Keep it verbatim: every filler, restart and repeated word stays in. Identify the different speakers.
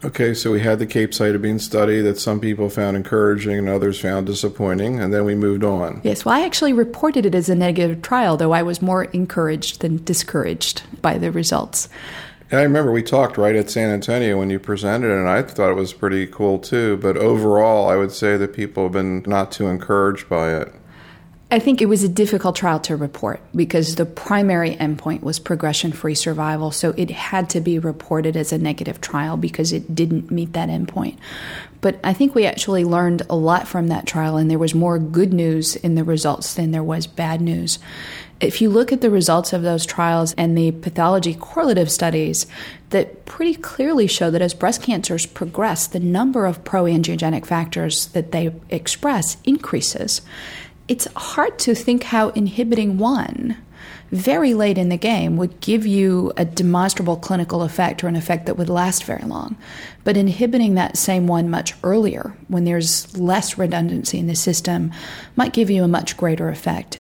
Speaker 1: Okay, so we had the capecitabine study that some people found encouraging and others found disappointing, and then we moved on.
Speaker 2: Yes, well, I actually reported it as a negative trial, though I was more encouraged than discouraged by the results.
Speaker 1: I remember we talked right at San Antonio when you presented it, and I thought it was pretty cool too, but overall I would say that people have been not too encouraged by it.
Speaker 2: I think it was a difficult trial to report because the primary endpoint was progression-free survival, so it had to be reported as a negative trial because it didn't meet that endpoint. But I think we actually learned a lot from that trial, and there was more good news in the results than there was bad news. If you look at the results of those trials and the pathology correlative studies that pretty clearly show that as breast cancers progress, the number of pro-angiogenic factors that they express increases. It's hard to think how inhibiting one very late in the game would give you a demonstrable clinical effect or an effect that would last very long. But inhibiting that same one much earlier, when there's less redundancy in the system, might give you a much greater effect.